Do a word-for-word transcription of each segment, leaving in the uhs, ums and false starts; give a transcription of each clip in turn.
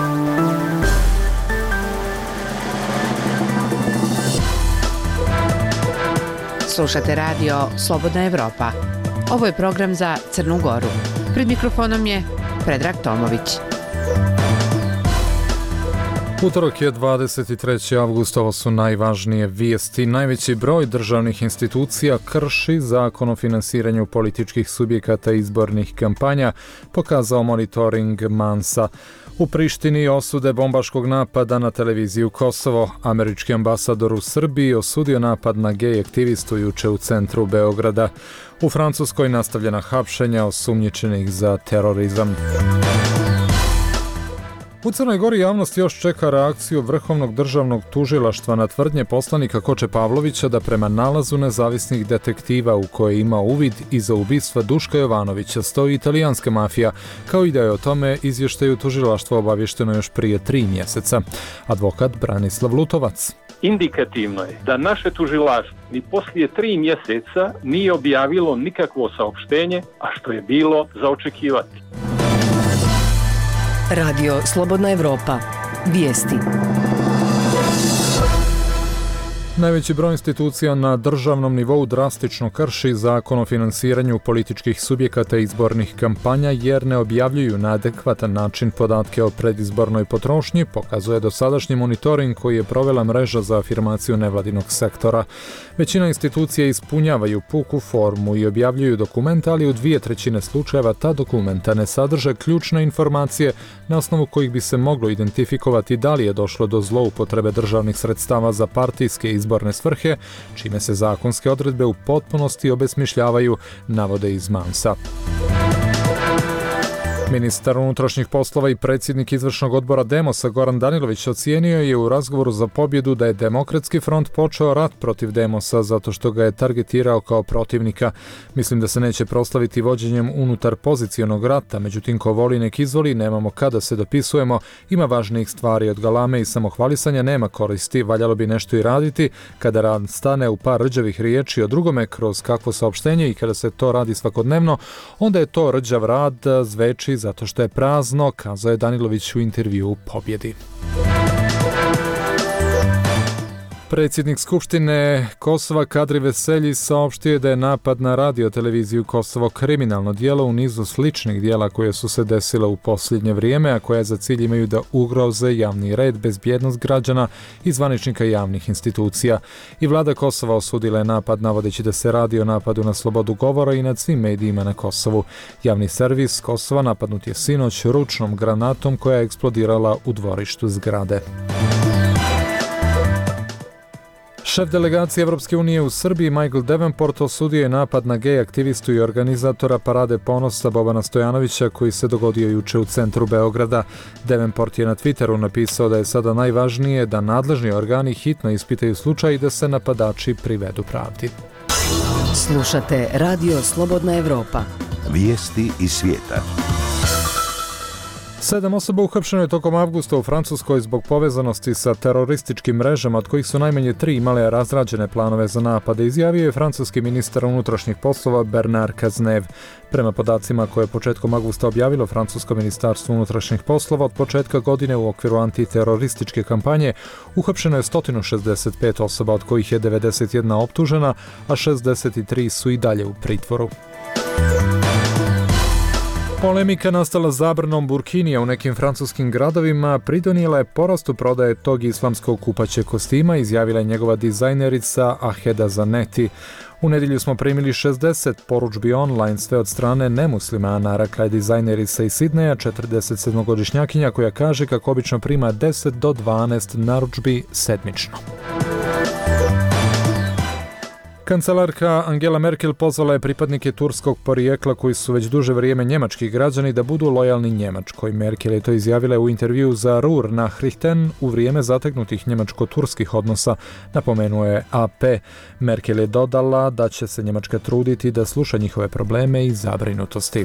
Slušate radio Slobodna Evropa. Ovo je program za Crnu Goru. Pred mikrofonom je Predrag Tomović. Utorak je dvadeset treći avgust, ovo su najvažnije vijesti. Najveći broj državnih institucija krši zakon o finansiranju političkih subjekata i izbornih kampanja, pokazao monitoring Mansa. U Prištini osude bombaškog napada na televiziju Kosovo. Američki ambasador u Srbiji osudio napad na gej aktivistu juče u centru Beograda. U Francuskoj nastavljena hapšenja osumnjičenih za terorizam. U Crnoj Gori javnost još čeka reakciju Vrhovnog državnog tužilaštva na tvrdnje poslanika Koče Pavlovića da prema nalazu nezavisnih detektiva u koje ima uvid iza ubistva Duška Jovanovića stoji italijanska mafija, kao i da je o tome izvještaju tužilaštva obavješteno još prije tri mjeseca. Advokat Branislav Lutovac. Indikativno je da naše tužilaštvo ni poslije tri mjeseca nije objavilo nikakvo saopštenje, a što je bilo za očekivati. Radio Slobodna Evropa. Vijesti. Najveći broj institucija na državnom nivou drastično krši zakon o finansiranju političkih subjekata i izbornih kampanja jer ne objavljuju na adekvatan način podatke o predizbornoj potrošnji, pokazuje dosadašnji monitoring koji je provela mreža za afirmaciju nevladinog sektora. Većina institucija ispunjavaju puku formu i objavljuju dokumente, ali u dvije trećine slučajeva ta dokumenta ne sadrže ključne informacije na osnovu kojih bi se moglo identifikovati da li je došlo do zloupotrebe državnih sredstava za partijske izborne svrhe, čime se zakonske odredbe u potpunosti obesmišljavaju, navode iz Mansa. Ministar unutrašnjih poslova i predsjednik izvršnog odbora Demosa Goran Danilović ocijenio je u razgovoru za pobjedu da je Demokratski front počeo rat protiv Demosa zato što ga je targetirao kao protivnika. Mislim da se neće proslaviti vođenjem unutar pozicionog rata, međutim ko voli nek izvoli, nemamo kada se dopisujemo, ima važnijih stvari od galame i samohvalisanja nema koristi, valjalo bi nešto i raditi, kada rad stane u par rđavih riječi o drugome kroz kakvo saopštenje i kada se to radi svakodnevno, onda je to rđav rad, zveči zato što je prazno, kazao je Danilović u intervjuu Pobjedi. Predsjednik Skupštine Kosova Kadri Veselji saopštio da je napad na radioteleviziju Kosovo kriminalno djelo u nizu sličnih djela koje su se desile u posljednje vrijeme, a koje za cilj imaju da ugroze javni red, bezbjednost građana i zvaničnika javnih institucija. I vlada Kosova osudila je napad navodeći da se radi o napadu na slobodu govora i nad svim medijima na Kosovu. Javni servis Kosova napadnut je sinoć ručnom granatom koja je eksplodirala u dvorištu zgrade. Šef delegacije Evropske unije u Srbiji Michael Davenport osudio je napad na gej aktivistu i organizatora Parade ponosa Bobana Stojanovića koji se dogodio juče u centru Beograda. Davenport je na Twitteru napisao da je sada najvažnije da nadležni organi hitno ispitaju slučaj i da se napadači privedu pravdi. Slušate Radio Slobodna Evropa. Vijesti iz svijeta. Sedam osoba uhapšeno je tokom avgusta u Francuskoj zbog povezanosti sa terorističkim mrežama, od kojih su najmanje tri imale razrađene planove za napade, izjavio je francuski ministar unutrašnjih poslova Bernard Cazeneuve. Prema podacima koje je početkom avgusta objavilo francusko ministarstvo unutrašnjih poslova, od početka godine u okviru antiterorističke kampanje uhapšeno je sto šezdeset pet osoba, od kojih je devedeset jedna optužena, a šezdeset tri su i dalje u pritvoru. Polemika nastala zabranom burkinija u nekim francuskim gradovima pridonijela je porastu prodaje tog islamskog kupaćeg kostima, izjavila je njegova dizajnerica Aheda Zanetti. U nedjelju smo primili šezdeset poručbi online, sve od strane nemuslimana, rekla je dizajnerica iz Sidneja, četrdesetsedmogodišnjakinja koja kaže kako obično prima deset do dvanaest narudžbi sedmično. Kancelarka Angela Merkel pozvala je pripadnike turskog porijekla koji su već duže vrijeme njemački građani da budu lojalni Njemačkoj. Merkel je to izjavila u intervju za Ruhr Nachrichten u vrijeme zategnutih njemačko-turskih odnosa, napomenuo je A P. Merkel je dodala da će se Njemačka truditi da sluša njihove probleme i zabrinutosti.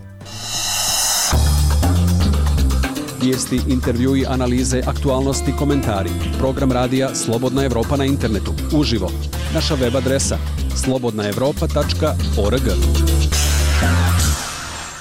Vijesti, intervjui, analize, aktualnosti, komentari. Program radija Slobodna Evropa na internetu. Uživo. Naša web adresa slobodna evropa tačka org.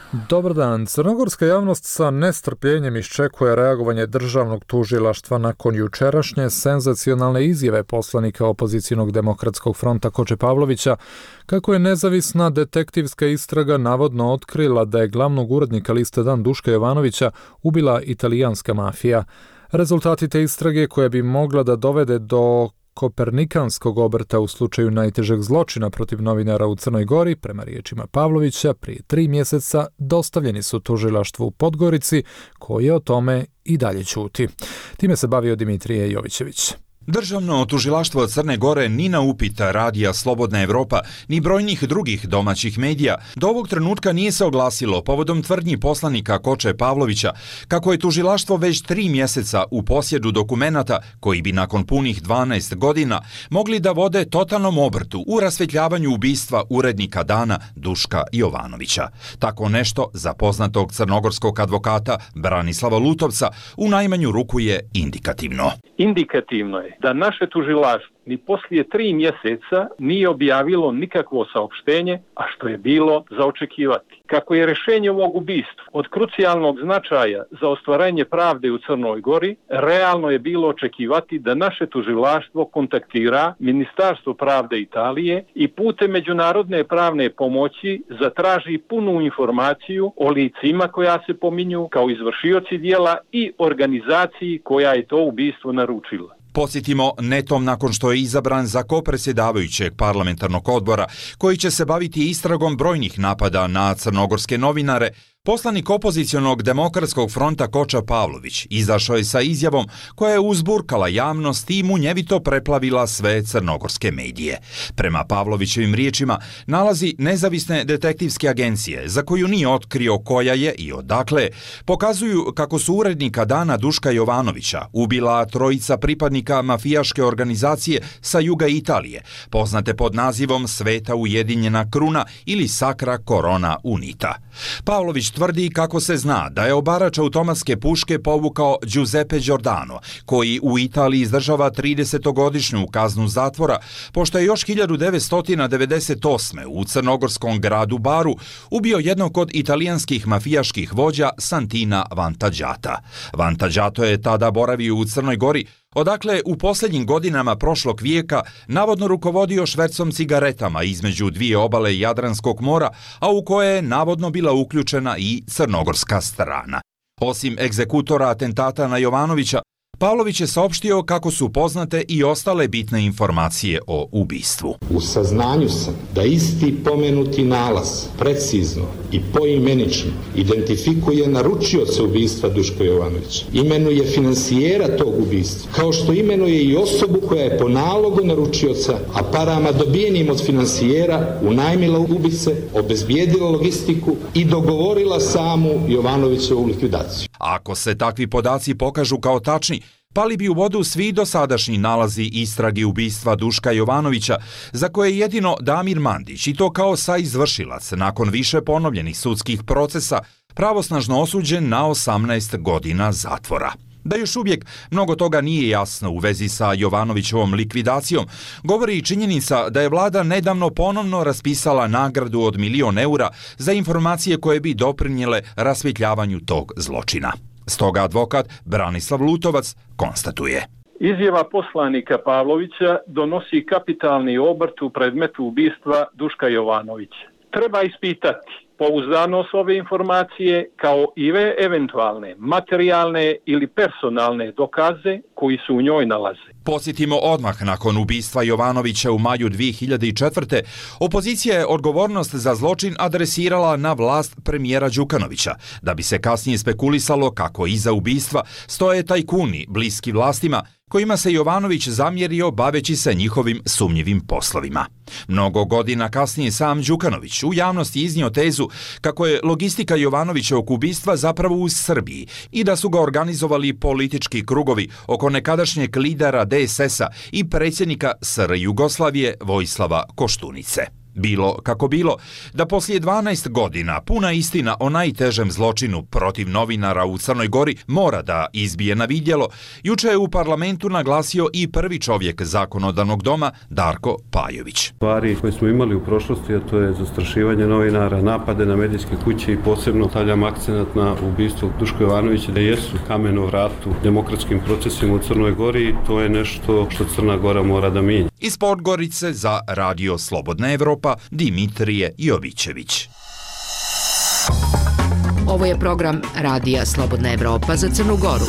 Dobar dan. Crnogorska javnost sa nestrpljenjem iščekuje reagovanje državnog tužilaštva nakon jučerašnje senzacionalne izjave poslanika opozicionog demokratskog fronta Koče Pavlovića, kako je nezavisna detektivska istraga navodno otkrila da je glavnog urednika liste Dan Duška Jovanovića ubila italijanska mafija. Rezultati te istrage, koja bi mogla da dovede do kopernikanskog obrta u slučaju najtežeg zločina protiv novinara u Crnoj Gori, prema riječima Pavlovića, prije tri mjeseca dostavljeni su tužilaštvu u Podgorici, koje o tome i dalje ćuti. Time se bavio Dimitrije Jovićević. Državno tužilaštvo Crne Gore ni na upit radija Slobodna Evropa ni brojnih drugih domaćih medija do ovog trenutka nije se oglasilo povodom tvrdnji poslanika Koče Pavlovića kako je tužilaštvo već tri mjeseca u posjedu dokumenata koji bi nakon punih dvanaest godina mogli da vode totalnom obrtu u rasvjetljavanju ubistva urednika Dana Duška Jovanovića. Tako nešto za poznatog crnogorskog advokata Branislava Lutovca u najmanju ruku je indikativno. Indikativno je da naše tužilaštvo ni poslije tri mjeseca nije objavilo nikakvo saopštenje, a što je bilo za očekivati. Kako je rješenje ovog ubistva od krucijalnog značaja za ostvarenje pravde u Crnoj Gori, realno je bilo očekivati da naše tužilaštvo kontaktira Ministarstvo pravde Italije i putem međunarodne pravne pomoći zatraži punu informaciju o licima koja se pominju kao izvršioci dijela i organizaciji koja je to ubistvo naručila. Podsjetimo, netom nakon što je izabran za kopredsjedavajućeg parlamentarnog odbora koji će se baviti istragom brojnih napada na crnogorske novinare, poslanik opozicionog demokratskog fronta Koča Pavlović izašao je sa izjavom koja je uzburkala javnost i munjevito preplavila sve crnogorske medije. Prema Pavlovićevim riječima, nalazi nezavisne detektivske agencije, za koju nije otkrio koja je i odakle, pokazuju kako su urednika Dana Duška Jovanovića ubila trojica pripadnika mafijaške organizacije sa juga Italije, poznate pod nazivom Sveta Ujedinjena Kruna ili Sacra Corona Unita. Pavlović tvrdi kako se zna da je obarač automatske puške povukao Giuseppe Giordano, koji u Italiji izdržava tridesetogodišnju kaznu zatvora, pošto je još hiljadu devetsto devedeset osme. u crnogorskom gradu Baru ubio jednog od italijanskih mafijaških vođa Santina Vantagiata. Vantagiato je tada boravio u Crnoj Gori, odakle u posljednjim godinama prošlog vijeka navodno rukovodio švercom cigaretama između dvije obale Jadranskog mora, a u koje je navodno bila uključena i crnogorska strana. Osim egzekutora atentata na Jovanovića, Pavlović je saopštio kako su poznate i ostale bitne informacije o ubistvu. U saznanju sam da isti pomenuti nalaz precizno i poimenično identifikuje naručioca ubistva Duška Jovanovića, imenuje finansijera tog ubistva, kao što imenuje i osobu koja je po nalogu naručioca, a parama dobijenim od finansijera unajmila ubice, obezbijedila logistiku i dogovorila samu Jovanovićevu likvidaciju. Ako se takvi podaci pokažu kao tačni, pali bi u vodu svi dosadašnji nalazi istrage ubistva Duška Jovanovića, za koje je jedino Damir Mandić, i to kao saizvršilac nakon više ponovljenih sudskih procesa, pravosnažno osuđen na osamnaest godina zatvora. Da još uvijek mnogo toga nije jasno u vezi sa Jovanovićevom likvidacijom, govori i činjenica da je vlada nedavno ponovno raspisala nagradu od milion eura za informacije koje bi doprinijele rasvjetljavanju tog zločina. Stoga advokat Branislav Lutovac konstatuje. Izjava poslanika Pavlovića donosi kapitalni obrt u predmetu ubistva Duška Jovanovića. Treba ispitati pouzdanost ove informacije kao i ve eventualne materijalne ili personalne dokaze koji su u njoj nalaze. Podsjetimo, odmah nakon ubistva Jovanovića u maju dvije hiljade četvrte. opozicija je odgovornost za zločin adresirala na vlast premijera Đukanovića, da bi se kasnije spekulisalo kako iza ubistva stoje tajkuni bliski vlastima, kojima se Jovanović zamjerio baveći se njihovim sumnjivim poslovima. Mnogo godina kasnije sam Đukanović u javnosti iznio tezu kako je logistika Jovanovićevog ubistva zapravo u Srbiji i da su ga organizovali politički krugovi oko nekadašnjeg lidera de es es a i predsjednika es er Jugoslavije Vojislava Koštunice. Bilo kako bilo, da poslije dvanaest godina puna istina o najtežem zločinu protiv novinara u Crnoj Gori mora da izbije na vidjelo, juče je u parlamentu naglasio i prvi čovjek zakonodavnog doma Darko Pajović. Stvari koje smo imali u prošlosti, a to je zastrašivanje novinara, napade na medijske kuće i posebno stavljam akcenat na ubistvo Duška Jovanovića, da jesu kamen u vratu demokratskim procesima u Crnoj Gori i to je nešto što Crna Gora mora da mijenja. Iz Podgorice za Radio Slobodna Evropa Dimitrije Jovićević. Ovo je program Radija Slobodna Evropa za Crnu Goru.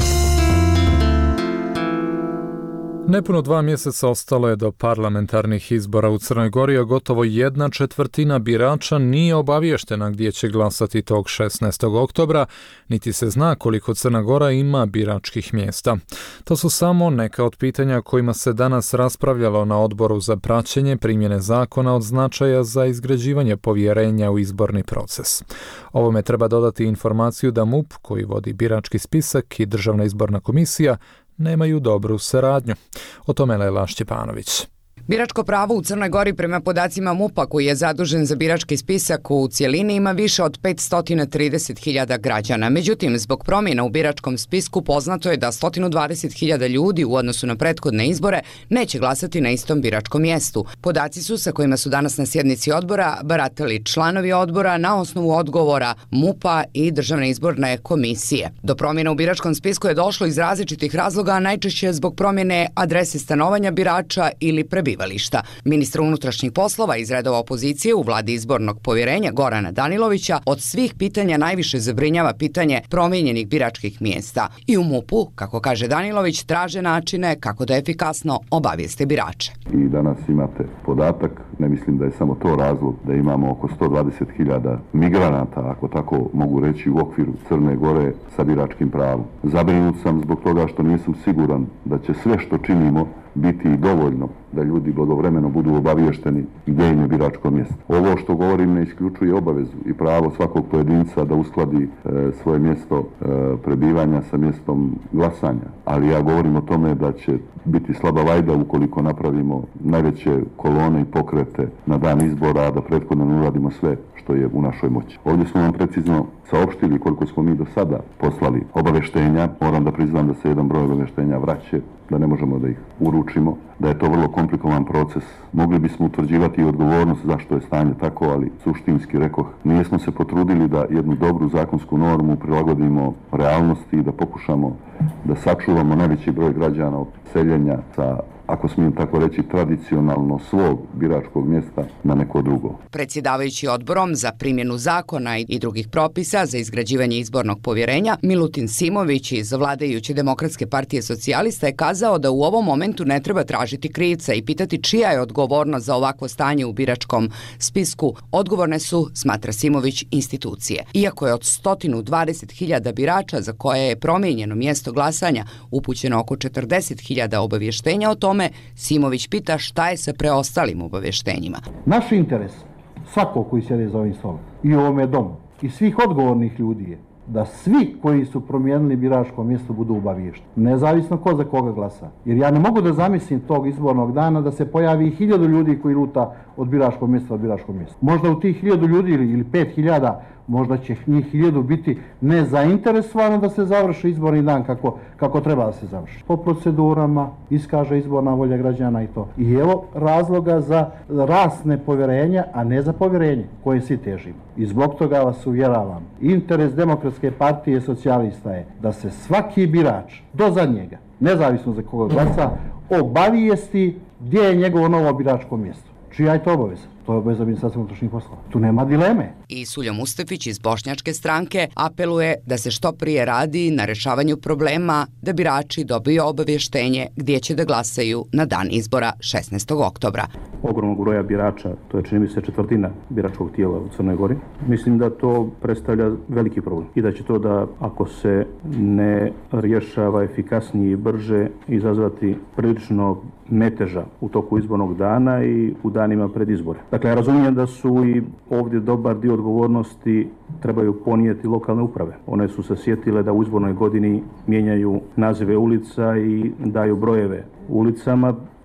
Nepuno dva mjeseca ostalo je do parlamentarnih izbora u Crnoj Gori, a gotovo jedna četvrtina birača nije obaviještena gdje će glasati tog šesnaestog oktobra, niti se zna koliko Crna Gora ima biračkih mjesta. To su samo neka od pitanja kojima se danas raspravljalo na odboru za praćenje primjene zakona od značaja za izgrađivanje povjerenja u izborni proces. Ovome treba dodati informaciju da M U P, koji vodi birački spisak, i Državna izborna komisija nemaju dobru saradnju. O tome Lela Šćepanović. Biračko pravo u Crnoj Gori prema podacima M U P-a, koji je zadužen za birački spisak u cijelini, ima više od petsto trideset hiljada građana. Međutim, zbog promjena u biračkom spisku poznato je da sto dvadeset hiljada ljudi u odnosu na prethodne izbore neće glasati na istom biračkom mjestu. Podaci su sa kojima su danas na sjednici odbora baratali članovi odbora na osnovu odgovora M U P-a i Državne izborne komisije. Do promjena u biračkom spisku je došlo iz različitih razloga, a najčešće zbog promjene adrese stanovanja birača ili prebivališta. Ministra unutrašnjih poslova iz redova opozicije u vladi izbornog povjerenja Gorana Danilovića od svih pitanja najviše zabrinjava pitanje promijenjenih biračkih mjesta. I u M U P-u, kako kaže Danilović, traže načine kako da efikasno obavijeste birače. I danas imate podatak, ne mislim da je samo to razlog, da imamo oko sto dvadeset hiljada migranata, ako tako mogu reći, u okviru Crne Gore sa biračkim pravom. Zabrinut sam zbog toga što nisam siguran da će sve što činimo biti i dovoljno da ljudi blagovremeno budu obaviješteni gdje im je biračko mjesto. Ovo što govorim ne isključuje obavezu i pravo svakog pojedinca da uskladi e, svoje mjesto e, prebivanja sa mjestom glasanja. Ali ja govorim o tome da će biti slaba vajda ukoliko napravimo najveće kolone i pokrete na dan izbora, a da prethodno ne uradimo sve što je u našoj moći. Ovdje smo vam precizno saopštili koliko smo mi do sada poslali obaveštenja. Moram da priznam da se jedan broj obaveštenja vraće, da ne možemo da ih uručimo, da je to vrlo komplikovan proces. Mogli bismo utvrđivati i odgovornost zašto je stanje tako, ali suštinski rekoh, nijesmo se potrudili da jednu dobru zakonsku normu prilagodimo realnosti i da pokušamo da sačuvamo najveći broj građana od seljenja sa, ako smijem tako reći, tradicionalno svog biračkog mjesta na neko drugo. Predsjedavajući odborom za primjenu zakona i drugih propisa za izgrađivanje izbornog povjerenja, Milutin Simović iz vladajuće Demokratske partije socijalista je kazao da u ovom momentu ne treba tražiti krivca i pitati čija je odgovornost za ovakvo stanje u biračkom spisku. Odgovorne su, smatra Simović, institucije. Iako je od sto dvadeset hiljada birača za koje je promijenjeno mjesto glasanja upućeno oko četrdeset hiljada obavještenja o tome, Simović pita šta je sa preostalim obavještenjima. Naš interes, svako koji sjede za ovim stolom i u ovome domu i svih odgovornih ljudi je da svi koji su promijenili biračko mjesto budu obaviješteni, nezavisno ko za koga glasa. Jer ja ne mogu da zamislim tog izbornog dana da se pojavi hiljadu ljudi koji luta od biračkog mjesta od biračkog mjesta. Možda u tih hiljadu ljudi ili, ili pet hiljada, možda će njih hiljadu biti nezainteresovano da se završi izborni dan kako, kako treba da se završi. Po procedurama iskaže izborna volja građana i to. I evo razloga za rast nepovjerenja, a ne za povjerenje koje svi težimo. I zbog toga vas uvjeravam, interes Demokratske partije socijalista je da se svaki birač do zadnjega, nezavisno za koga glasa, obavijesti gdje je njegovo novo biračko mjesto. Čija je to obaveza? To je obaveza Ministarstva unutrašnjih poslova. Tu nema dileme. I Suljo Mustafić iz Bošnjačke stranke apeluje da se što prije radi na rješavanju problema da birači dobiju obavještenje gdje će da glasaju na dan izbora šesnaestog oktobra. Ogromnog broja birača, to je čini mi se četvrtina biračkog tijela u Crnoj Gori. Mislim da to predstavlja veliki problem i da će to da, ako se ne rješava efikasnije i brže, izazvati prilično meteža u toku izbornog dana i u danima pred izbore. Dakle, ja razumijem da su i ovdje dobar dio odgovornosti trebaju ponijeti lokalne uprave. One su se sjetile da u izbornoj godini mijenjaju nazive ulica i daju brojeve ulicama.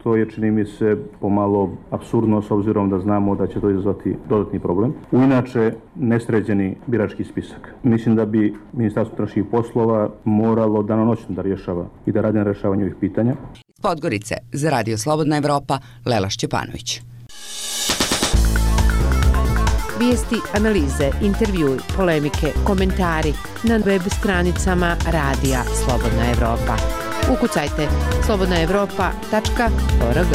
što je, čini mi se, pomalo apsurdno s obzirom da znamo da će to izazvati dodatni problem. U inače nesređeni birački spisak. Mislim da bi Ministarstvo unutrašnjih poslova moralo danonoćno da rješava i da radi na rješavanju ovih pitanja. Iz Podgorice za Radio Slobodna Evropa, Lela Šćepanović. Vijesti, analize, intervjui, polemike, komentari na web stranicama Radija Slobodna Evropa. Ukucajte slobodna evropa tačka org.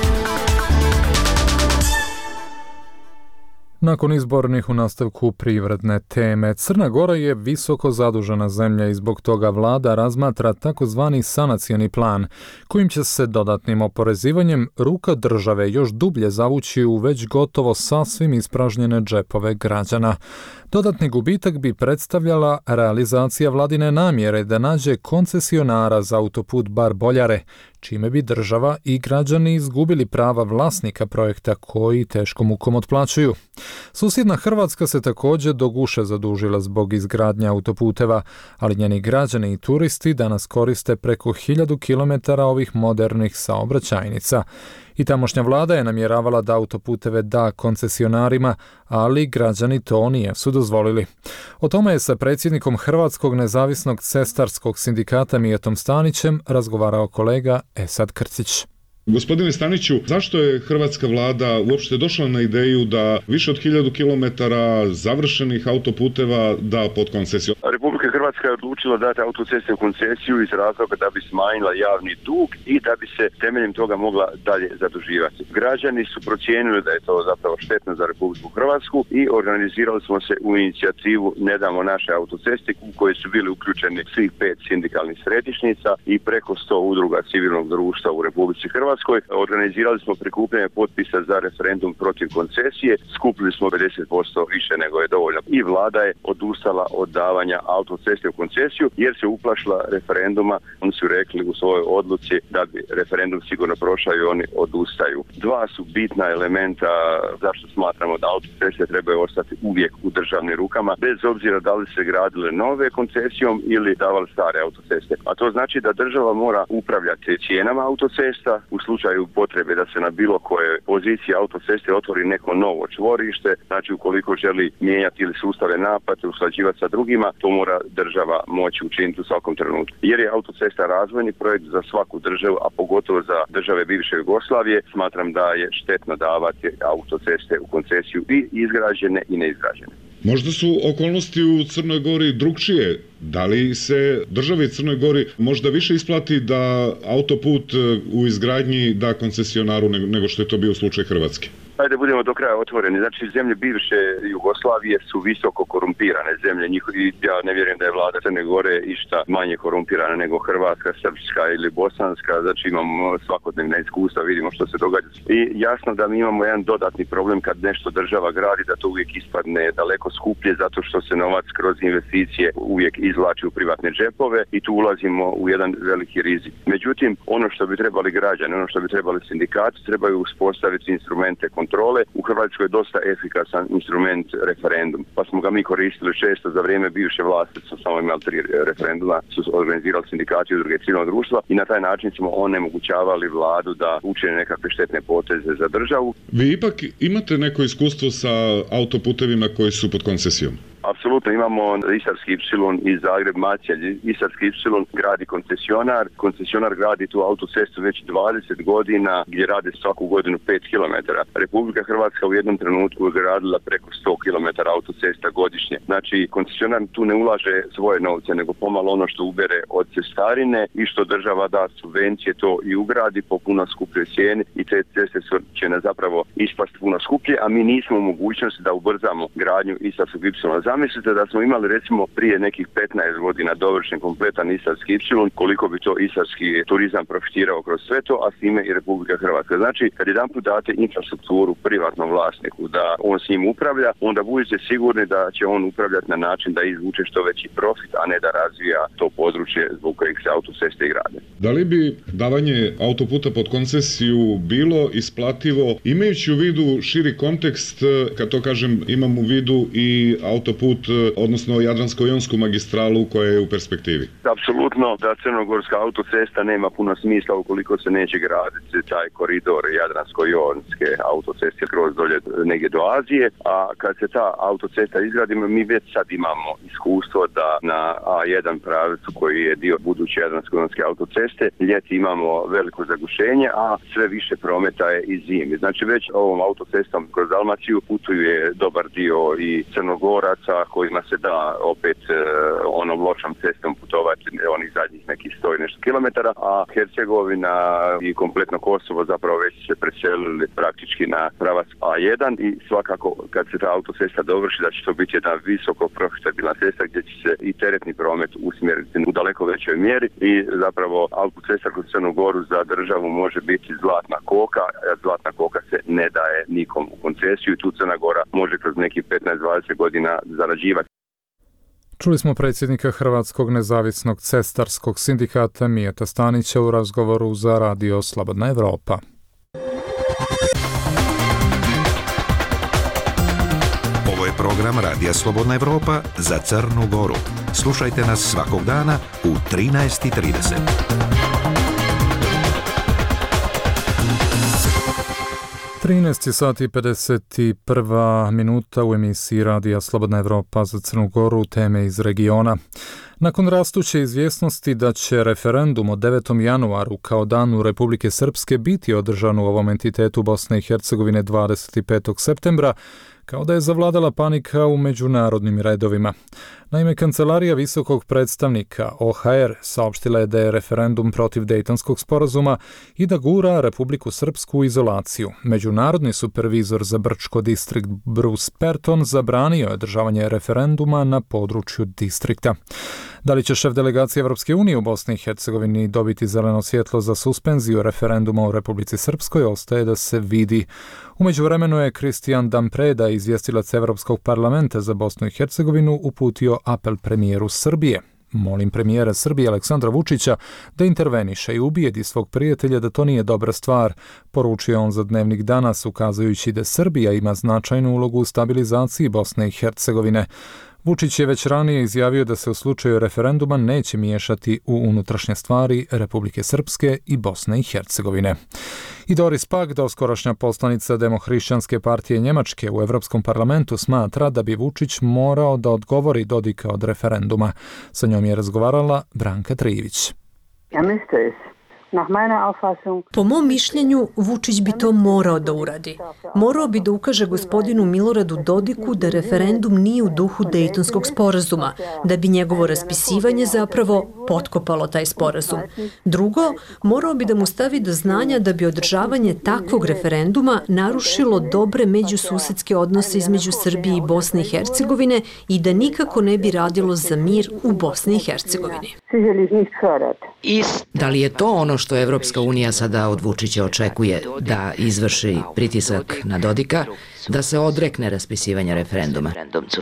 Nakon izbornih u nastavku privredne teme, Crna Gora je visoko zadužena zemlja i zbog toga vlada razmatra takozvani sanacioni plan, kojim će se dodatnim oporezivanjem ruka države još dublje zavući u već gotovo sasvim ispražnjene džepove građana. Dodatni gubitak bi predstavljala realizacija vladine namjere da nađe koncesionara za autoput Bar-Boljare, čime bi država i građani izgubili prava vlasnika projekta koji teškom mukom otplaćuju. Susjedna Hrvatska se također do guše zadužila zbog izgradnje autoputeva, ali njeni građani i turisti danas koriste preko hiljadu kilometara ovih modernih saobraćajnica. I tamošnja vlada je namjeravala da autoputeve da koncesionarima, ali građani to nisu dozvolili. O tome je sa predsjednikom Hrvatskog nezavisnog cestarskog sindikata Mijetom Stanićem razgovarao kolega Esad Krcić. Gospodine Staniću, zašto je hrvatska vlada uopšte došla na ideju da više od hiljadu kilometara završenih autoputeva da pod koncesiju? Republika Hrvatska je odlučila dati autoceste u koncesiju iz razloga da bi smanjila javni dug i da bi se temeljem toga mogla dalje zaduživati. Građani su procijenili da je to zapravo štetno za Republiku Hrvatsku i organizirali smo se u inicijativu Ne damo naše autoceste u kojoj su bili uključeni svih pet sindikalnih središnjica i preko sto udruga civilnog društva u Republici Hrvatskoj. Organizirali smo prikupljanje potpisa za referendum protiv koncesije, skupili smo pedeset posto više nego je dovoljno. I vlada je odustala od davanja autoceste u koncesiju jer se uplašila referenduma. Oni su rekli u svojoj odluci da bi referendum sigurno prošao i oni odustaju. Dva su bitna elementa zašto smatramo da autoceste trebaju ostati uvijek u državnim rukama, bez obzira da li se gradile nove koncesijom ili davali stare autoceste. A to znači da država mora upravljati cijenama autocesta u slučaju potrebe da se na bilo koje pozicije autoceste otvori neko novo čvorište, znači ukoliko želi mijenjati ili sustave naplate, usklađivati sa drugima, to mora država moći učiniti u svakom trenutku. Jer je autocesta razvojni projekt za svaku državu, a pogotovo za države bivše Jugoslavije, smatram da je štetno davati autoceste u koncesiju i izgrađene i neizgrađene. Možda su okolnosti u Crnoj Gori drugčije. Da li se državi Crnoj Gori možda više isplati da autoput u izgradnji da koncesionaru nego što je to bio slučaj Hrvatske? Ajde budemo do kraja otvoreni. Znači, zemlje bivše Jugoslavije su visoko korumpirane zemlje. Njihovi, ja ne vjerujem da je vlada Crne Gore išta manje korumpirana nego Hrvatska, Srpska ili Bosanska. Znači, imamo svakodnevna iskustva, vidimo što se događa. I jasno da mi imamo jedan dodatni problem kad nešto država gradi, da to uvijek ispadne daleko skuplje zato što se novac kroz investicije uvijek izvlači u privatne džepove i tu ulazimo u jedan veliki rizik. Međutim, ono što bi trebali građani, ono što bi trebali sindikati, trebaju uspostaviti instrumente kontrole. U Hrvatskoj je dosta efikasan instrument referendum, pa smo ga mi koristili često za vrijeme bivše vlasti, su samo imali tri referenduma, su organizirali sindikati i udruge civilnog društva i na taj način smo onemogućavali vladu da učine nekakve štetne poteze za državu. Vi ipak imate neko iskustvo sa autoputevima koji su pod koncesijom? Apsolutno, imamo Istarski ipsilon i Zagreb-Macelj. Istarski ipsilon gradi koncesionar. Koncesionar gradi tu autocestu već dvadeset godina gdje rade svaku godinu pet kilometara. Republika Hrvatska u jednom trenutku je gradila preko sto kilometara autocesta godišnje. Znači, koncesionar tu ne ulaže svoje novce, nego pomalo ono što ubere od cestarine i što država da subvencije to i ugradi po puno skupljoj cijeni i te ceste će nas zapravo ispast puno skuplje, a mi nismo u mogućnosti da ubrzamo gradnju Istarskog ipsilona. Zamislite da smo imali recimo prije nekih petnaest godina dovršen kompletan Istarski ipsilon, koliko bi to istarski turizam profitirao kroz sve to, a s time i Republika Hrvatska. Znači, kad jedan put date infrastrukturu privatnom vlasniku da on s njim upravlja, onda budete sigurni da će on upravljati na način da izvuče što veći profit, a ne da razvija to područje zbog kojeg se autoceste i grade. Da li bi davanje autoputa pod koncesiju bilo isplativo, imajući u vidu širi kontekst, kad to kažem, imam u vidu i autoput autoput, odnosno Jadransko-jonsku magistralu koja je u perspektivi? Apsolutno da crnogorska autocesta nema puno smisla ukoliko se neće graditi taj koridor Jadransko-jonske autoceste kroz dolje negdje do Azije, a kad se ta autocesta izgradi, mi već sad imamo iskustvo da na A jedan pravcu koji je dio buduće Jadransko-jonske autoceste ljeti imamo veliko zagušenje, a sve više prometa je i zimi. Znači već ovom autocestom kroz Dalmaciju putuje dobar dio i Crnogoraca kojima se da opet e, onom lošom cestom putovati onih zadnjih nekih sto i nešto kilometara, a Hercegovina i kompletno Kosovo zapravo već se preselili praktički na pravac A jedan i svakako kad se ta autocesta dovrši da će to biti jedna visoko profitabilna cesta gdje će se i teretni promet usmjeriti u daleko većoj mjeri i zapravo autocesta kroz Crnu Goru za državu može biti zlatna koka, a zlatna koka se ne daje nikom u koncesiju i tu Crna Gora može kroz nekih petnaest dvadeset godina zarađivati. Čuli smo predsjednika Hrvatskog nezavisnog cestarskog sindikata Mijeta Stanića u razgovoru za Radio Slobodna Evropa. Ovo je program Radija Slobodna Evropa za Crnu Goru. Slušajte nas svakog dana u trinaest i trideset. trinaest sati i pedeset prva minuta u emisiji Radija Slobodna Evropa za Crnu Goru, teme iz regiona. Nakon rastuće izvjesnosti da će referendum od devetom januaru kao danu Republike Srpske biti održan u ovom entitetu Bosne i Hercegovine dvadeset petog septembra, kao da je zavladala panika u međunarodnim redovima. Naime, Kancelarija visokog predstavnika O H R saopštila je da je referendum protiv Dejtonskog sporazuma i da gura Republiku Srpsku u izolaciju. Međunarodni supervizor za Brčko distrikt Bruce Perton zabranio je održavanje referenduma na području distrikta. Da li će šef delegacije Evropske unije u Bosni i Hercegovini dobiti zeleno svjetlo za suspenziju referenduma u Republici Srpskoj, ostaje da se vidi. U međuvremenu je Kristijan Dampreda, izvjestilac Evropskog parlamenta za Bosnu i Hercegovinu, uputio apel premijeru Srbije. Molim premijera Srbije Aleksandra Vučića da interveniše i ubijedi svog prijatelja da to nije dobra stvar, poručio on za Dnevnik Danas, ukazujući da Srbija ima značajnu ulogu u stabilizaciji Bosne i Hercegovine. Vučić je već ranije izjavio da se u slučaju referenduma neće miješati u unutrašnje stvari Republike Srpske i Bosne i Hercegovine. I Doris Pack, doskorašnja poslanica Demohrišćanske partije Njemačke u Evropskom parlamentu, smatra da bi Vučić morao da odgovori Dodika od referenduma. Sa njom je razgovarala Branka Trivić. Ja mislim Po mom mišljenju, Vučić bi to morao da uradi. Morao bi da ukaže gospodinu Miloradu Dodiku da referendum nije u duhu Dejtonskog sporazuma, da bi njegovo raspisivanje zapravo potkopalo taj sporazum. Drugo, morao bi da mu stavi do znanja da bi održavanje takvog referenduma narušilo dobre međususedske odnose između Srbije i Bosne i Hercegovine i da nikako ne bi radilo za mir u Bosni i Hercegovini. Da li je to ono što Evropska unija sada od Vučića očekuje, da izvrši pritisak na Dodika, da se odrekne raspisivanja referenduma?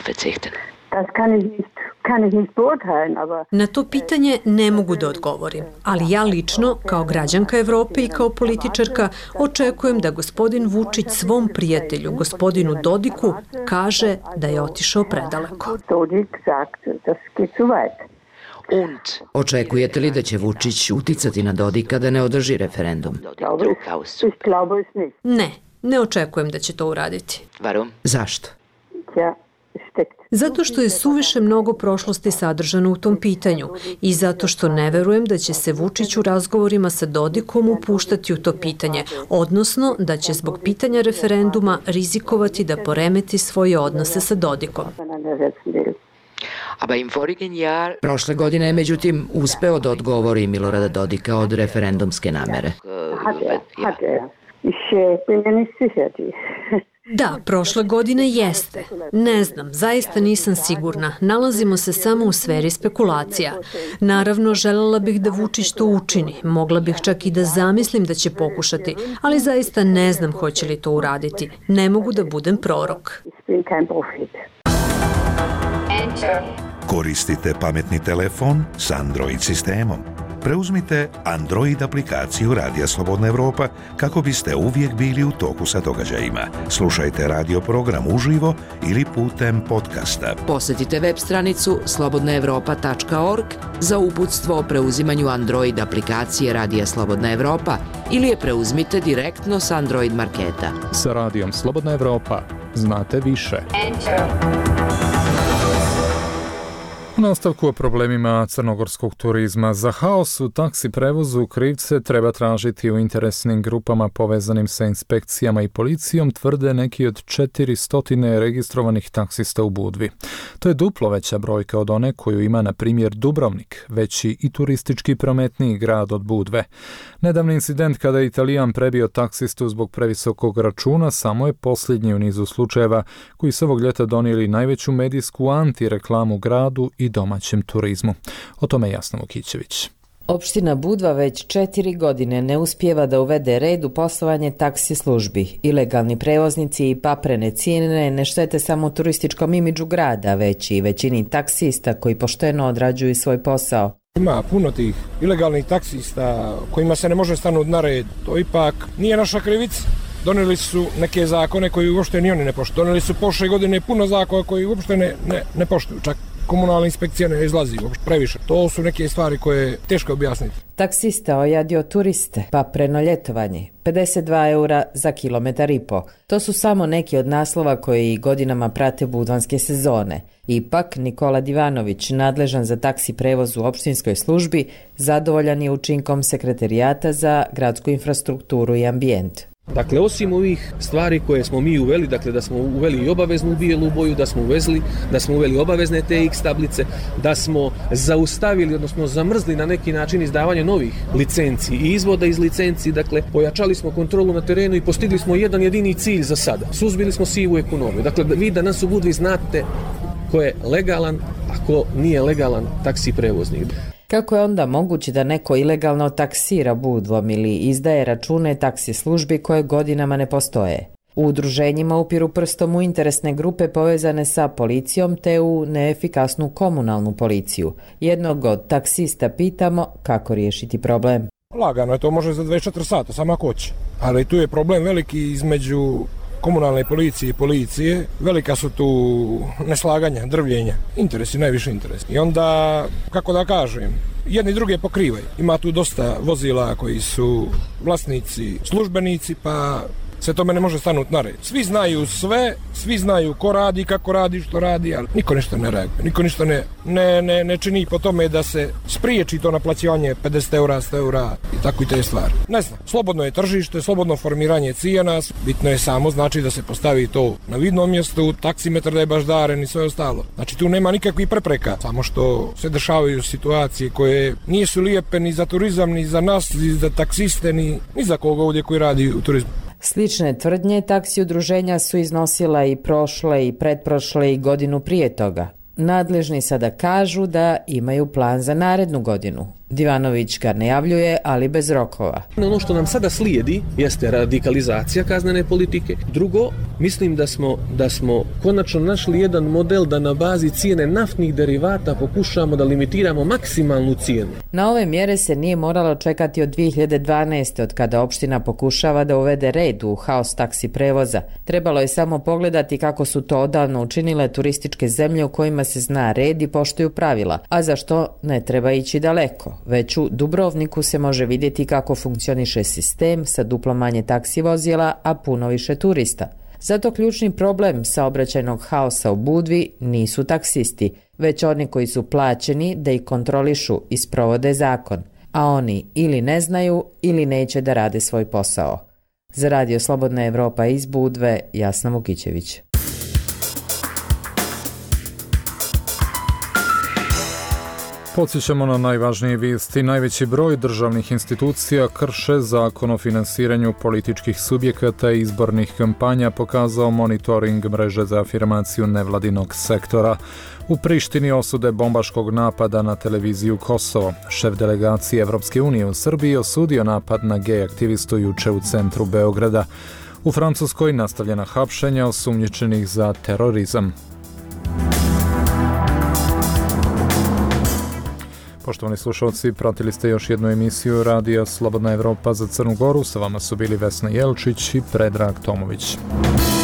Na to pitanje ne mogu da odgovorim, ali ja lično, kao građanka Evrope i kao političarka, očekujem da gospodin Vučić svom prijatelju, gospodinu Dodiku, kaže da je otišao predaleko. Očekujete li da će Vučić uticati na Dodika da ne održi referendum? Ne, ne očekujem da će to uraditi. Zašto? Zato što je suviše mnogo prošlosti sadržano u tom pitanju i zato što ne verujem da će se Vučić u razgovorima sa Dodikom upuštati u to pitanje, odnosno da će zbog pitanja referenduma rizikovati da poremeti svoje odnose sa Dodikom. Prošle godine je međutim uspeo da odgovori Milorada Dodika od referendumske namere. Da, prošle godine jeste. Ne znam, zaista nisam sigurna. Nalazimo se samo u sferi spekulacija. Naravno, želela bih da Vučić to učini. Mogla bih čak i da zamislim da će pokušati, ali zaista ne znam hoće li to uraditi. Ne mogu da budem prorok. Koristite pametni telefon s Android sistemom. preuzmite Android aplikaciju Radija Slobodna Evropa kako biste uvijek bili u toku sa događajima. Slušajte radio program uživo ili putem podcasta. Posjetite web stranicu slobodna evropa tačka org za uputstvo o preuzimanju Android aplikacije Radija Slobodna Evropa ili je preuzmite direktno s Android marketa. Sa Radijom Slobodna Evropa znate više. U nastavku o problemima crnogorskog turizma. Za haos u taksi prevozu krivce treba tražiti u interesnim grupama povezanim sa inspekcijama i policijom, tvrde neki od četiristo registrovanih taksista u Budvi. To je duplo veća brojka od one koju ima, na primjer, Dubrovnik, veći i turistički prometniji grad od Budve. Nedavni incident kada je Italijan prebio taksistu zbog previsokog računa samo je posljednji u nizu slučajeva koji su ovog ljeta donijeli najveću medijsku antireklamu gradu i domaćem turizmu. O tome Jasna Vukićević. Opština Budva već četiri godine ne uspijeva da uvede red u poslovanje taksi službi. Ilegalni prevoznici i paprene cijene ne štete samo turističkom imidžu grada, već i većini taksista koji pošteno odrađuju svoj posao. Ima puno tih ilegalnih taksista kojima se ne može stanuti na red. To ipak nije naša krivica. Donijeli su neke zakone koji uopšte ni oni ne poštuju. Donijeli su prošle godine puno zakona koji uopšte ne, ne, ne poštuju. Čak komunalna inspekcija ne izlazi uopšte previše. To su neke stvari koje je teško objasniti. Taksista ojadio turiste, pa preno ljetovanje. pedeset dva eura za kilometar i po. To su samo neki od naslova koji godinama prate budvanske sezone. Ipak, Nikola Divanović, nadležan za taksi prevoz u opštinskoj službi, zadovoljan je učinkom sekretarijata za gradsku infrastrukturu i ambijent. Dakle, osim ovih stvari koje smo mi uveli, dakle da smo uveli i obaveznu bijelu boju, da smo uvezli, da smo uveli obavezne T X tablice, da smo zaustavili, odnosno zamrzli na neki način izdavanje novih licenci i izvoda iz licenci, dakle, pojačali smo kontrolu na terenu i postigli smo jedan jedini cilj za sada. Suzbili smo sivu ekonomiju. Dakle, vi danas u Budvi znate ko je legalan, a ko nije legalan taksi prevoznik. Kako je onda moguće da neko ilegalno taksira Budvom ili izdaje račune taksi službi koje godinama ne postoje? U udruženjima upiru prstom u interesne grupe povezane sa policijom te u neefikasnu komunalnu policiju. Jednog od taksista pitamo kako riješiti problem. Lagano je, to može za dvadeset četiri sata, samo ako hoće. Ali tu je problem veliki između komunalne policije i policije. Velika su tu neslaganja, drvljenja. Interes je najviše interes. I onda, kako da kažem, jedni druge pokrivaju. Ima tu dosta vozila koji su vlasnici, službenici, pa se tome ne može stanuti na red. Svi znaju sve, svi znaju ko radi, kako radi, što radi, ali niko ništa ne reaguje. Niko ništa ne, ne, ne, ne čini po tome da se spriječi to naplaćivanje pedeset eura, sto eura i tako i te stvari. Ne znam, slobodno je tržište, slobodno formiranje cijena, bitno je samo znači da se postavi to na vidnom mjestu, taksimetar da je baždaren i sve ostalo. Znači tu nema nikakvih prepreka, samo što se dešavaju situacije koje nisu lijepe ni za turizam, ni za nas, ni za taksiste, ni, ni za koga ovdje koji radi u turizmu. Slične tvrdnje taksi udruženja su iznosila i prošle i pretprošle i godinu prije toga. Nadležni sada kažu da imaju plan za narednu godinu. Divanović ga najavljuje, ali bez rokova. Ono što nam sada slijedi jeste radikalizacija kaznene politike. Drugo, mislim da smo, da smo konačno našli jedan model da na bazi cijene naftnih derivata pokušamo da limitiramo maksimalnu cijenu. Na ove mjere se nije moralo čekati od dvije hiljade dvanaeste. od kada opština pokušava da uvede red u haos taksi prevoza. Trebalo je samo pogledati kako su to odavno učinile turističke zemlje u kojima se zna red i poštuju pravila, a za što ne treba ići daleko. Već u Dubrovniku se može vidjeti kako funkcioniše sistem sa duplo manje taksi vozila, a puno više turista. Zato ključni problem saobraćajnog haosa u Budvi nisu taksisti, već oni koji su plaćeni da ih kontrolišu i sprovode zakon, a oni ili ne znaju ili neće da rade svoj posao. Za Radio Slobodna Evropa iz Budve, Jasna Vukićević. Podsjećamo na najvažnije vijesti. Najveći broj državnih institucija krše zakon o finansiranju političkih subjekata i izbornih kampanja, pokazao monitoring mreže za afirmaciju nevladinog sektora. U Prištini osude bombaškog napada na televiziju Kosovo. Šef delegacije Evropske unije u Srbiji osudio napad na gej aktivistu juče u centru Beograda. U Francuskoj nastavljena hapšenja osumnjičenih za terorizam. Poštovani slušalci, pratili ste još jednu emisiju Radija Slobodna Evropa za Crnu Goru. Sa vama su bili Vesna Jelčić i Predrag Tomović.